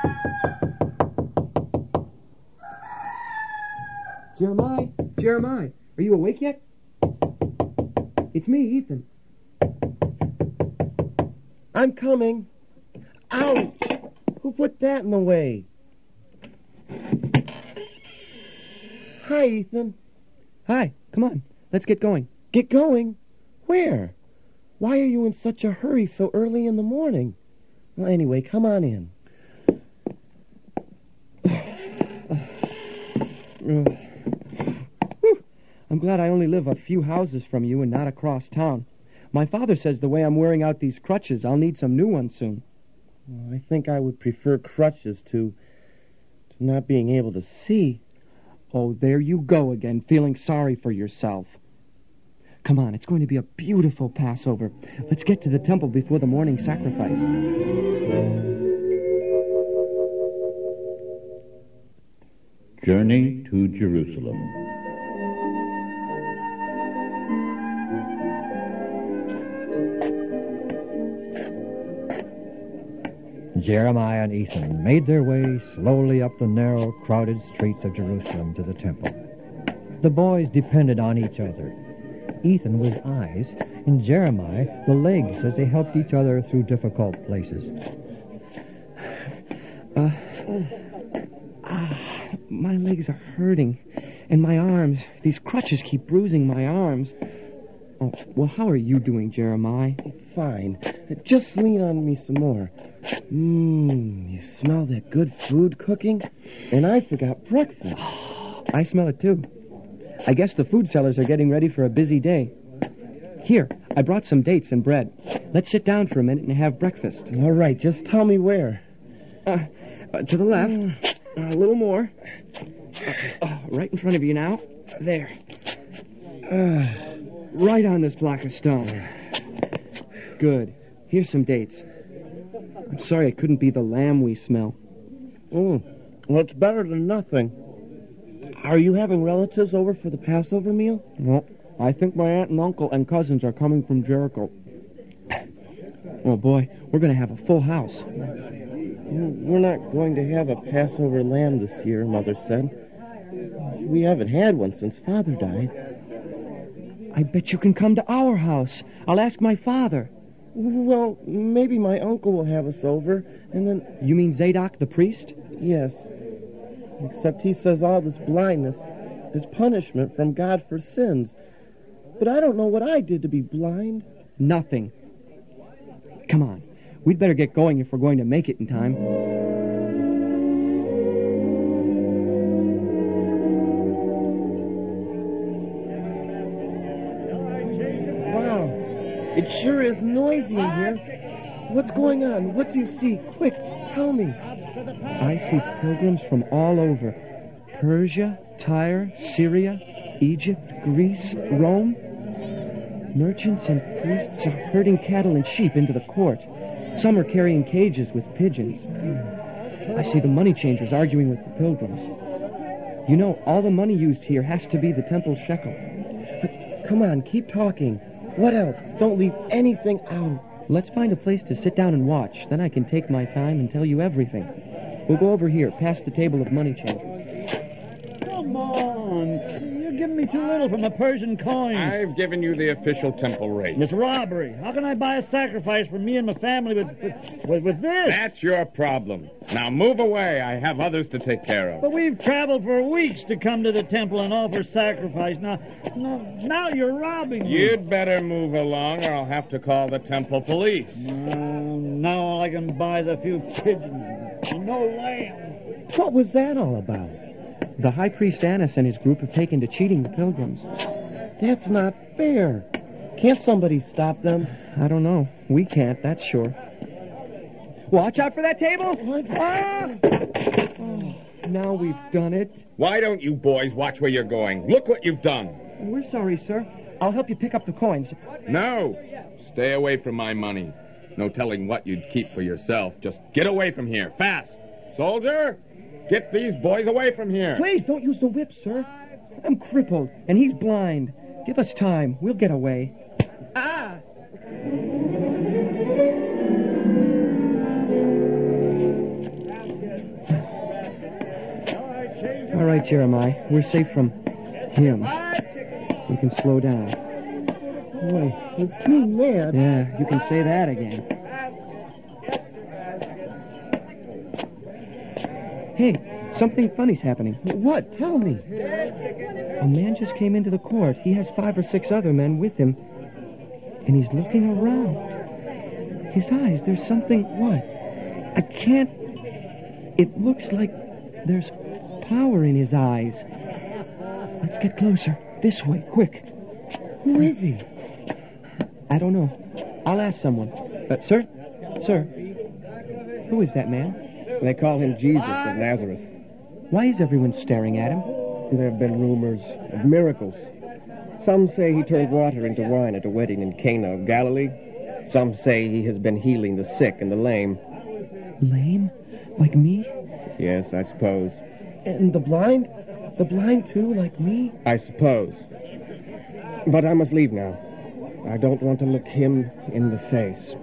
Jeremiah, are you awake yet? It's me, Ethan. I'm coming. Ouch! Who put that in the way? Hi, Ethan. Hi, come on. Let's get going. Get going? Where? Why are you in such a hurry so early in the morning? Well, anyway, come on in. I'm glad I only live a few houses from you and not across town. My father says the way I'm wearing out these crutches, I'll need some new ones soon. Well, I think I would prefer crutches to not being able to see. Oh, there you go again, feeling sorry for yourself. Come on, it's going to be a beautiful Passover. Let's get to the temple before the morning sacrifice. Journey to Jerusalem. Jeremiah and Ethan made their way slowly up the narrow, crowded streets of Jerusalem to the temple. The boys depended on each other. Ethan was eyes, and Jeremiah the legs as they helped each other through difficult places. My legs are hurting, and my arms. These crutches keep bruising my arms. Oh, well, how are you doing, Jeremiah? Fine. Just lean on me some more. You smell that good food cooking? And I forgot breakfast. I smell it, too. I guess the food sellers are getting ready for a busy day. Here, I brought some dates and bread. Let's sit down for a minute and have breakfast. All right, just tell me where. To the left. A little more. Right in front of you now. There. Right on this block of stone. Good. Here's some dates. I'm sorry it couldn't be the lamb we smell. Well, it's better than nothing. Are you having relatives over for the Passover meal? No. I think my aunt and uncle and cousins are coming from Jericho. Oh, boy, we're going to have a full house. We're not going to have a Passover lamb this year, Mother said. We haven't had one since Father died. I bet you can come to our house. I'll ask my father. Well, maybe my uncle will have us over, and then... You mean Zadok the priest? Yes. Except he says all this blindness is punishment from God for sins. But I don't know what I did to be blind. Nothing. Come on. We'd better get going if we're going to make it in time. Wow. It sure is noisy in here. What's going on? What do you see? Quick, tell me. I see pilgrims from all over. Persia, Tyre, Syria, Egypt, Greece, Rome. Merchants and priests are herding cattle and sheep into the court. Some are carrying cages with pigeons. I see the money changers arguing with the pilgrims. You know, all the money used here has to be the temple shekel. But come on, keep talking. What else? Don't leave anything out. Let's find a place to sit down and watch. Then I can take my time and tell you everything. We'll go over here, past the table of money changers. Come on. You're giving me too little from a Persian coin. I've given you the official temple rate. It's robbery. How can I buy a sacrifice for me and my family with this? That's your problem. Now move away. I have others to take care of. But we've traveled for weeks to come to the temple and offer sacrifice. Now you're robbing me. You'd better move along or I'll have to call the temple police. Now all I can buy is a few pigeons. No lamb. What was that all about? The high priest Annas and his group have taken to cheating the pilgrims. That's not fair. Can't somebody stop them? I don't know. We can't, that's sure. Watch out for that table! What? Oh, now we've done it. Why don't you boys watch where you're going? Look what you've done. We're sorry, sir. I'll help you pick up the coins. No. Stay away from my money. No telling what you'd keep for yourself. Just get away from here, fast. Soldier, get these boys away from here. Please, don't use the whip, sir. I'm crippled, and he's blind. Give us time. We'll get away. Ah! right, Jeremiah. We're safe from him. We can slow down. Boy, is he mad? Yeah, you can say that again. Hey, something funny's happening. What? Tell me. A man just came into the court. He has 5 or 6 other men with him. And he's looking around. His eyes, there's something... What? I can't... It looks like there's power in his eyes. Let's get closer. This way, quick. Who is he? I don't know. I'll ask someone. Sir? Sir? Who is that man? They call him Jesus of Nazareth. Why is everyone staring at him? There have been rumors of miracles. Some say he turned water into wine at a wedding in Cana of Galilee. Some say he has been healing the sick and the lame. Lame? Like me? Yes, I suppose. And the blind? The blind, too, like me? I suppose. But I must leave now. I don't want to look him in the face.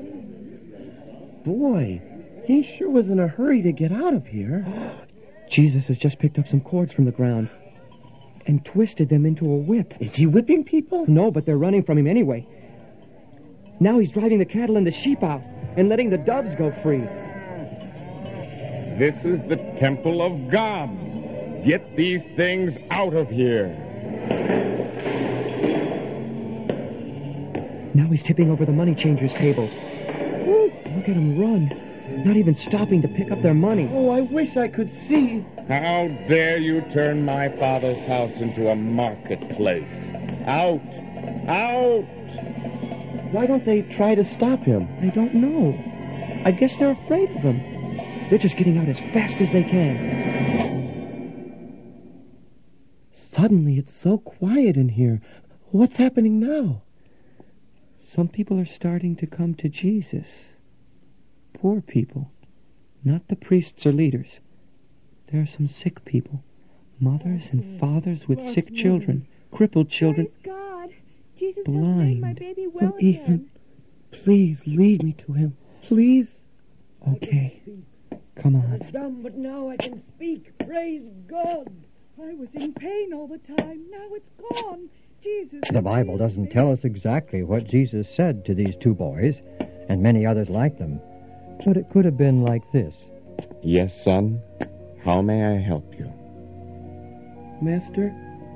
Boy, he sure was in a hurry to get out of here. Jesus has just picked up some cords from the ground and twisted them into a whip. Is he whipping people? No, but they're running from him anyway. Now he's driving the cattle and the sheep out and letting the doves go free. This is the temple of God. Get these things out of here. Now he's tipping over the money changers' tables. Woo, look at him run. Not even stopping to pick up their money. Oh, I wish I could see. How dare you turn my father's house into a marketplace? Out! Out! Why don't they try to stop him? I don't know. I guess they're afraid of him. They're just getting out as fast as they can. Suddenly, it's so quiet in here. What's happening now? Some people are starting to come to Jesus. Poor people. Not the priests or leaders. There are some sick people. Mothers and fathers with sick children. Crippled children. Praise God. Jesus has Blind. made my baby well Oh, Ethan, again. please lead me to him. Please. Okay. Come on. Dumb, but now I can speak. Praise God. I was in pain all the time. Now it's gone. Jesus. The Bible doesn't tell us exactly what Jesus said to these 2 boys, and many others like them. But it could have been like this. Yes, son. How may I help you? Master,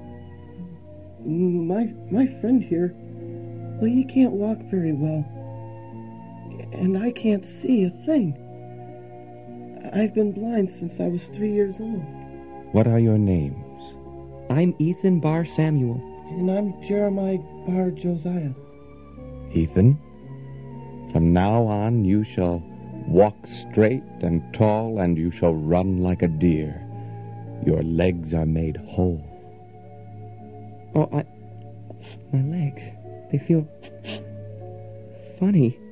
my friend here, well, he can't walk very well. And I can't see a thing. I've been blind since I was 3 years old. What are your names? I'm Ethan Bar Samuel. And I'm Jeremiah Bar Josiah. Ethan, from now on you shall walk straight and tall, and you shall run like a deer. Your legs are made whole. Oh, my legs. They feel funny.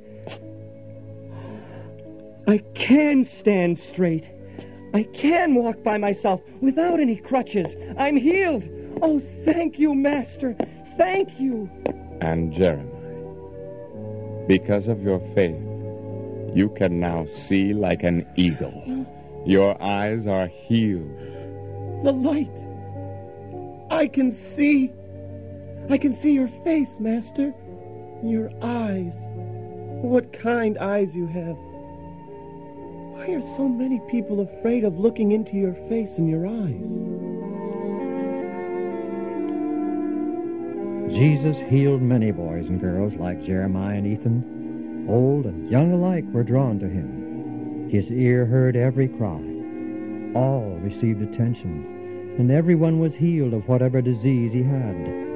I can stand straight. I can walk by myself without any crutches. I'm healed. Oh, thank you, Master. Thank you. And Jeremiah, because of your faith, you can now see like an eagle. Your eyes are healed. The light. I can see. I can see your face, Master. Your eyes. What kind eyes you have. Why are so many people afraid of looking into your face and your eyes? Jesus healed many boys and girls like Jeremiah and Ethan. Old and young alike were drawn to him. His ear heard every cry. All received attention, and everyone was healed of whatever disease he had.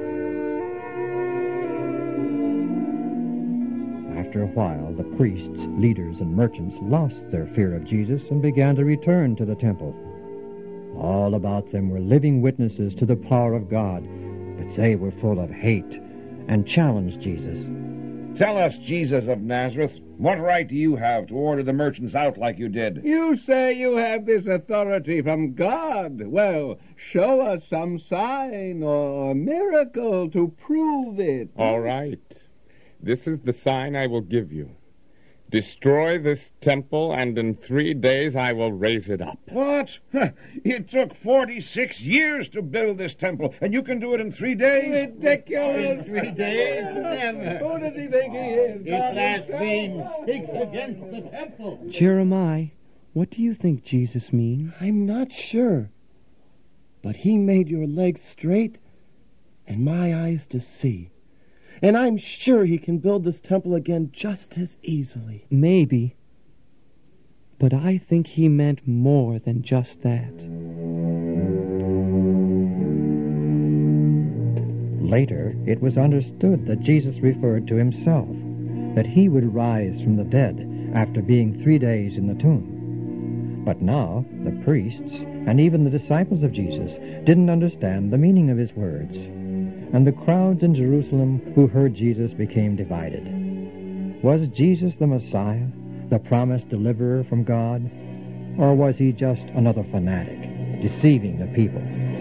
After a while, the priests, leaders, and merchants lost their fear of Jesus and began to return to the temple. All about them were living witnesses to the power of God, but they were full of hate and challenged Jesus. Tell us, Jesus of Nazareth, what right do you have to order the merchants out like you did? You say you have this authority from God. Well, show us some sign or miracle to prove it. All right. This is the sign I will give you. Destroy this temple, and in 3 days I will raise it up. What? It took 46 years to build this temple, and you can do it in 3 days? Ridiculous! 3 days? Never. Who does he think he is? It blasphemes. Speaks against the temple. Jeremiah, what do you think Jesus means? I'm not sure. But he made your legs straight and my eyes to see. And I'm sure he can build this temple again just as easily. Maybe. But I think he meant more than just that. Later, it was understood that Jesus referred to himself, that he would rise from the dead after being 3 days in the tomb. But now, the priests, and even the disciples of Jesus, didn't understand the meaning of his words. And the crowds in Jerusalem who heard Jesus became divided. Was Jesus the Messiah, the promised deliverer from God? Or was he just another fanatic, deceiving the people?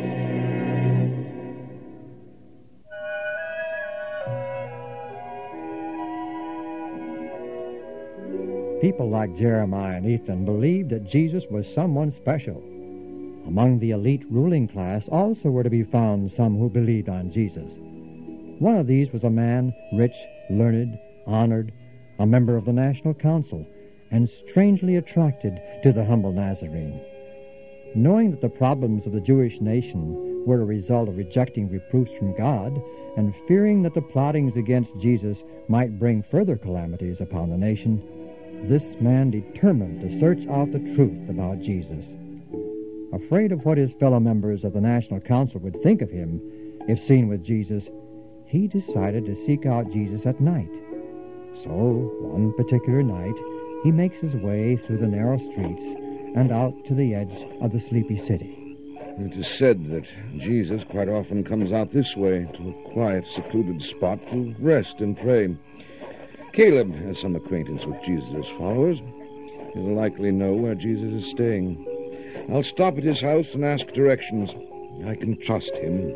People like Jeremiah and Ethan believed that Jesus was someone special. Among the elite ruling class also were to be found some who believed on Jesus. One of these was a man rich, learned, honored, a member of the National Council, and strangely attracted to the humble Nazarene. Knowing that the problems of the Jewish nation were a result of rejecting reproofs from God, and fearing that the plottings against Jesus might bring further calamities upon the nation, this man determined to search out the truth about Jesus. Afraid of what his fellow members of the National Council would think of him if seen with Jesus, he decided to seek out Jesus at night. So, one particular night, he makes his way through the narrow streets and out to the edge of the sleepy city. It is said that Jesus quite often comes out this way to a quiet, secluded spot to rest and pray. Caleb has some acquaintance with Jesus' followers. He'll likely know where Jesus is staying. I'll stop at his house and ask directions. I can trust him.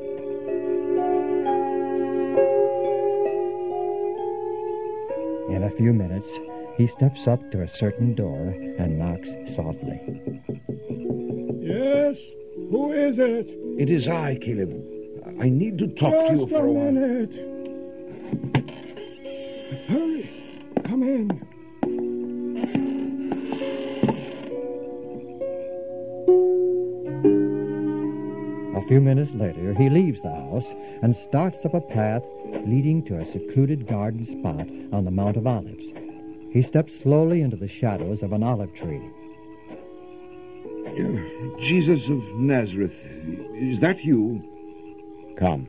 In a few minutes, he steps up to a certain door and knocks softly. Yes? Who is it? It is I, Caleb. I need to talk to you for a while. Minute. Hurry. Come in. A few minutes later, he leaves the house and starts up a path leading to a secluded garden spot on the Mount of Olives. He steps slowly into the shadows of an olive tree. Jesus of Nazareth, is that you? Come.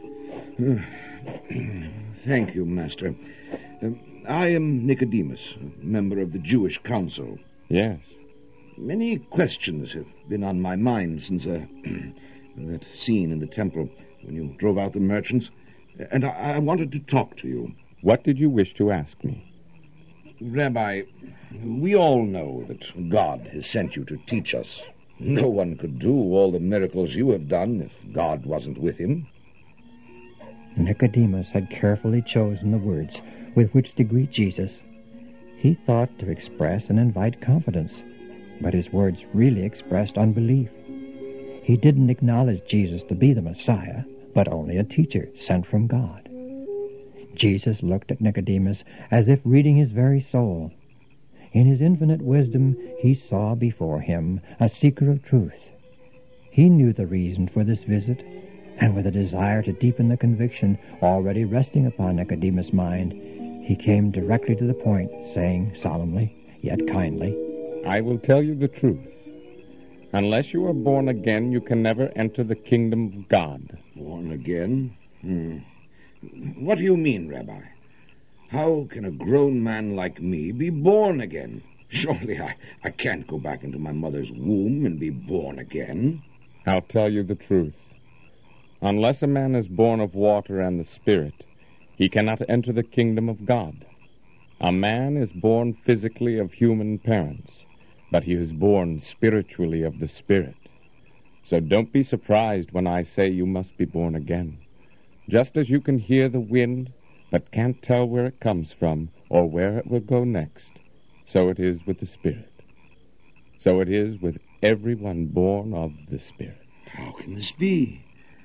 Thank you, Master. I am Nicodemus, a member of the Jewish Council. Yes. Many questions have been on my mind since that scene in the temple when you drove out the merchants, and I wanted to talk to you. What did you wish to ask me? Rabbi, we all know that God has sent you to teach us. No one could do all the miracles you have done if God wasn't with him. Nicodemus had carefully chosen the words with which to greet Jesus. He thought to express and invite confidence, but his words really expressed unbelief. He didn't acknowledge Jesus to be the Messiah, but only a teacher sent from God. Jesus looked at Nicodemus as if reading his very soul. In his infinite wisdom, he saw before him a seeker of truth. He knew the reason for this visit, and with a desire to deepen the conviction already resting upon Nicodemus' mind, he came directly to the point, saying solemnly, yet kindly, I will tell you the truth. Unless you are born again, you can never enter the kingdom of God. Born again? What do you mean, Rabbi? How can a grown man like me be born again? Surely I can't go back into my mother's womb and be born again. I'll tell you the truth. Unless a man is born of water and the Spirit, he cannot enter the kingdom of God. A man is born physically of human parents, but he is born spiritually of the Spirit. So don't be surprised when I say you must be born again. Just as you can hear the wind, but can't tell where it comes from or where it will go next, so it is with the Spirit. So it is with everyone born of the Spirit. How can this be?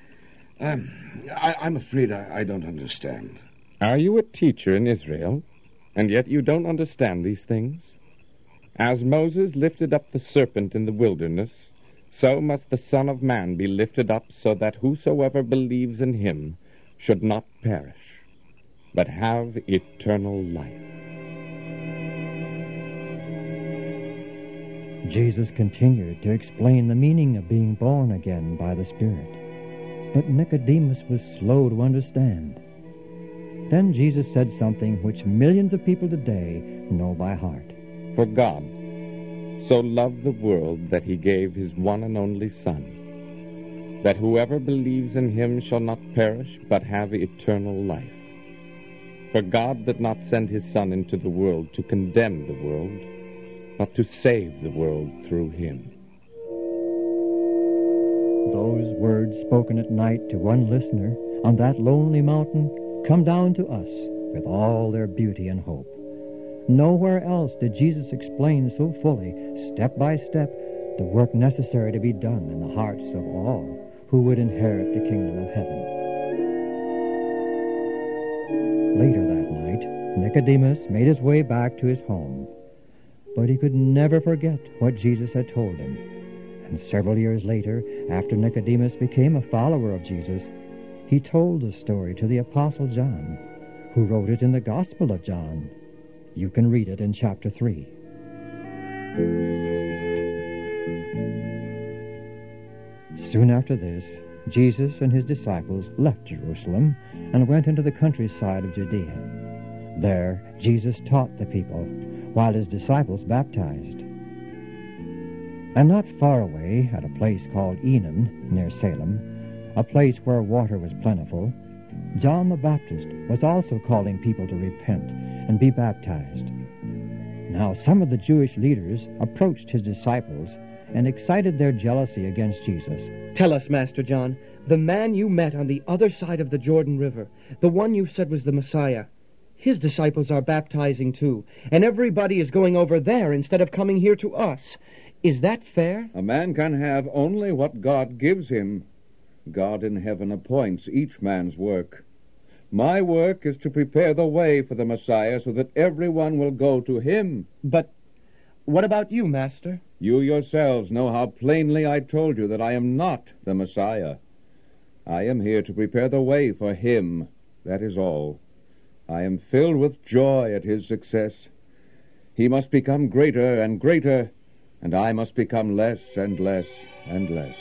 I'm afraid I don't understand. Are you a teacher in Israel, and yet you don't understand these things? As Moses lifted up the serpent in the wilderness, so must the Son of Man be lifted up, so that whosoever believes in him should not perish, but have eternal life. Jesus continued to explain the meaning of being born again by the Spirit. But Nicodemus was slow to understand. Then Jesus said something which millions of people today know by heart. For God so loved the world that he gave his one and only Son, that whoever believes in him shall not perish, but have eternal life. For God did not send his Son into the world to condemn the world, but to save the world through him. Those words spoken at night to one listener on that lonely mountain come down to us with all their beauty and hope. Nowhere else did Jesus explain so fully, step by step, the work necessary to be done in the hearts of all who would inherit the kingdom of heaven. Later that night, Nicodemus made his way back to his home. But he could never forget what Jesus had told him. And several years later, after Nicodemus became a follower of Jesus, he told the story to the Apostle John, who wrote it in the Gospel of John. You can read it in chapter 3. Soon after this, Jesus and his disciples left Jerusalem and went into the countryside of Judea. There, Jesus taught the people, while his disciples baptized. And not far away, at a place called Enon, near Salem, a place where water was plentiful, John the Baptist was also calling people to repent and be baptized. Now some of the Jewish leaders approached his disciples and excited their jealousy against Jesus. Tell us, Master John, the man you met on the other side of the Jordan River, the one you said was the Messiah, his disciples are baptizing too, and everybody is going over there instead of coming here to us. Is that fair? A man can have only what God gives him. God in heaven appoints each man's work. My work is to prepare the way for the Messiah so that everyone will go to him. But what about you, Master? You yourselves know how plainly I told you that I am not the Messiah. I am here to prepare the way for him. That is all. I am filled with joy at his success. He must become greater and greater, and I must become less and less and less.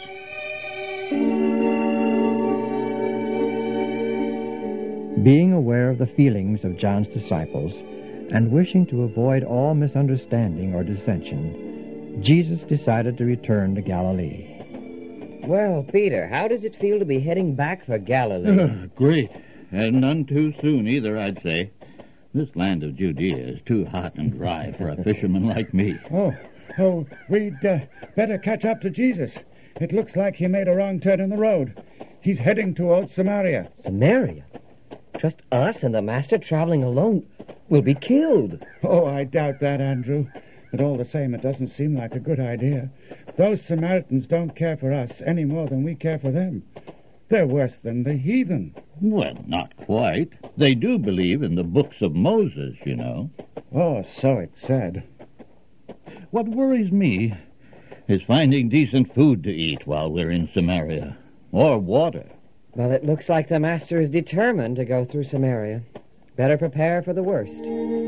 Being aware of the feelings of John's disciples and wishing to avoid all misunderstanding or dissension, Jesus decided to return to Galilee. Well, Peter, how does it feel to be heading back for Galilee? Great. And none too soon either, I'd say. This land of Judea is too hot and dry for a fisherman like me. Oh, we'd better catch up to Jesus. It looks like he made a wrong turn in the road. He's heading towards Samaria. Samaria? Just us and the Master traveling alone? We'll be killed. Oh, I doubt that, Andrew. But all the same, it doesn't seem like a good idea. Those Samaritans don't care for us any more than we care for them. They're worse than the heathen. Well, not quite. They do believe in the books of Moses, you know. Oh, so it's said. What worries me is finding decent food to eat while we're in Samaria. Or water. Well, it looks like the Master is determined to go through Samaria. Better prepare for the worst.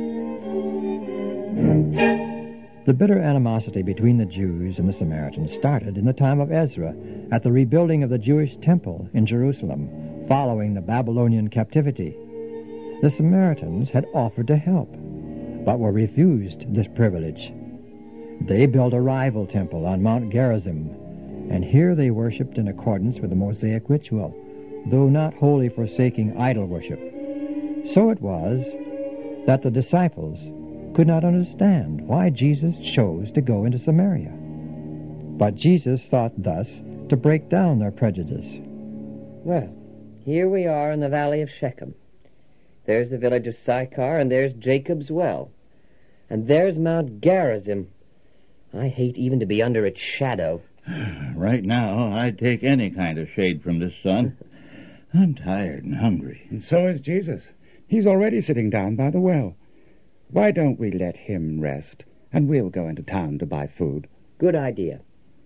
The bitter animosity between the Jews and the Samaritans started in the time of Ezra at the rebuilding of the Jewish temple in Jerusalem following the Babylonian captivity. The Samaritans had offered to help, but were refused this privilege. They built a rival temple on Mount Gerizim, and here they worshipped in accordance with the Mosaic ritual, though not wholly forsaking idol worship. So it was that the disciples could not understand why Jesus chose to go into Samaria. But Jesus thought thus to break down their prejudice. Well, here we are in the valley of Shechem. There's the village of Sychar, and there's Jacob's well. And there's Mount Gerizim. I hate even to be under its shadow. Right now, I'd take any kind of shade from this sun. I'm tired and hungry. And so is Jesus. He's already sitting down by the well. Why don't we let him rest, and we'll go into town to buy food? Good idea.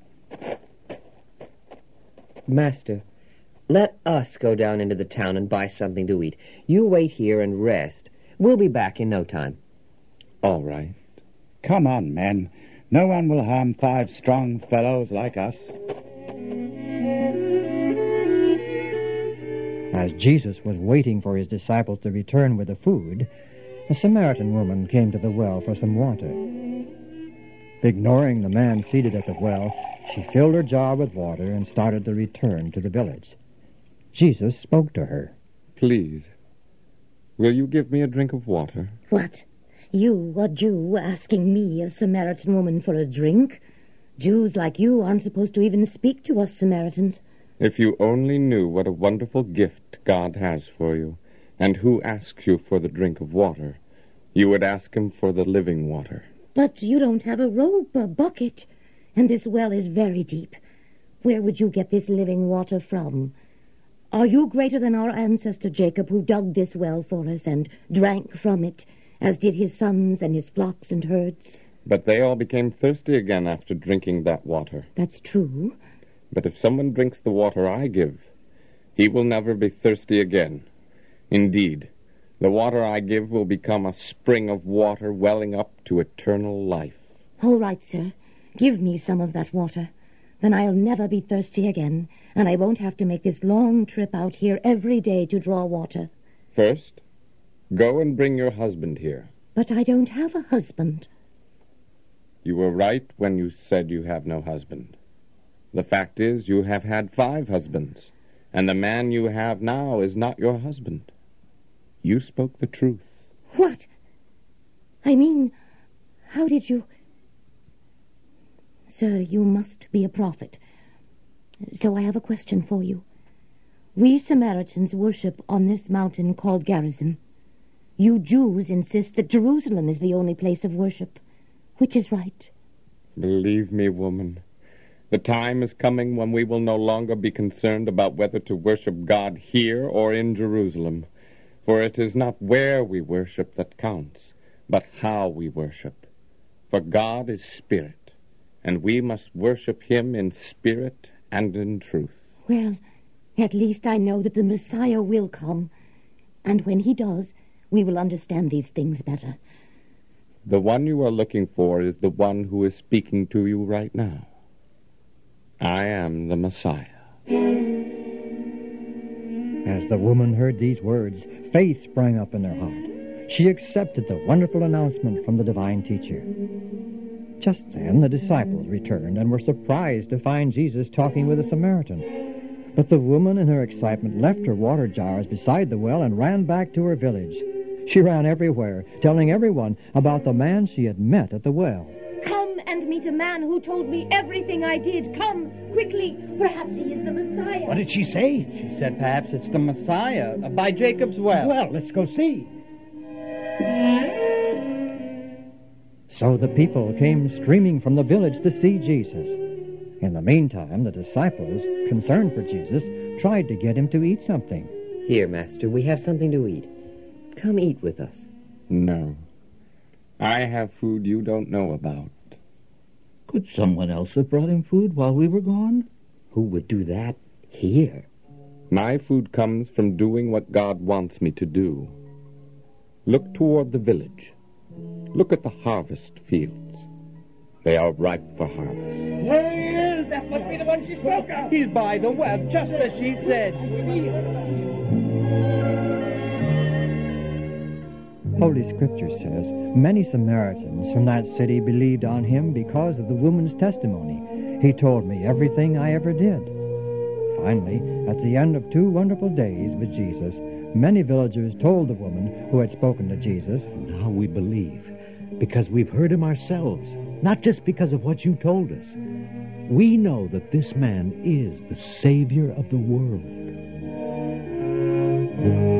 Master, let us go down into the town and buy something to eat. You wait here and rest. We'll be back in no time. All right. Come on, men. No one will harm 5 strong fellows like us. As Jesus was waiting for his disciples to return with the food, a Samaritan woman came to the well for some water. Ignoring the man seated at the well, she filled her jar with water and started to return to the village. Jesus spoke to her. Please, will you give me a drink of water? What? You, a Jew, asking me, a Samaritan woman, for a drink? Jews like you aren't supposed to even speak to us Samaritans. If you only knew what a wonderful gift God has for you, and who asks you for the drink of water, you would ask him for the living water. But you don't have a rope or bucket, and this well is very deep. Where would you get this living water from? Are you greater than our ancestor Jacob, who dug this well for us and drank from it, as did his sons and his flocks and herds? But they all became thirsty again after drinking that water. That's true. But if someone drinks the water I give, he will never be thirsty again. Indeed, the water I give will become a spring of water welling up to eternal life. All right, sir. Give me some of that water. Then I'll never be thirsty again, and I won't have to make this long trip out here every day to draw water. First, go and bring your husband here. But I don't have a husband. You were right when you said you have no husband. The fact is, you have had 5 husbands, and the man you have now is not your husband. You spoke the truth. What? I mean, how did you... Sir, you must be a prophet. So I have a question for you. We Samaritans worship on this mountain called Gerizim. You Jews insist that Jerusalem is the only place of worship. Which is right? Believe me, woman, the time is coming when we will no longer be concerned about whether to worship God here or in Jerusalem. For it is not where we worship that counts, but how we worship. For God is spirit, and we must worship him in spirit and in truth. Well, at least I know that the Messiah will come. And when he does, we will understand these things better. The one you are looking for is the one who is speaking to you right now. I am the Messiah. As the woman heard these words, faith sprang up in her heart. She accepted the wonderful announcement from the divine teacher. Just then the disciples returned and were surprised to find Jesus talking with a Samaritan. But the woman in her excitement left her water jars beside the well and ran back to her village. She ran everywhere, telling everyone about the man she had met at the well. Come and meet a man who told me everything I did. Come, quickly. Perhaps he is the Messiah. What did she say? She said perhaps it's the Messiah by Jacob's well. Well, let's go see. So the people came streaming from the village to see Jesus. In the meantime, the disciples, concerned for Jesus, tried to get him to eat something. Here, Master, we have something to eat. Come eat with us. No. I have food you don't know about. Could someone else have brought him food while we were gone? Who would do that here? My food comes from doing what God wants me to do. Look toward the village. Look at the harvest fields. They are ripe for harvest. There he is! That must be the one she spoke of. He's by the well, just as she said. Holy Scripture says many Samaritans from that city believed on him because of the woman's testimony. He told me everything I ever did. Finally, at the end of 2 wonderful days with Jesus, many villagers told the woman who had spoken to Jesus, "Now we believe, because we've heard him ourselves, not just because of what you told us. We know that this man is the Savior of the world."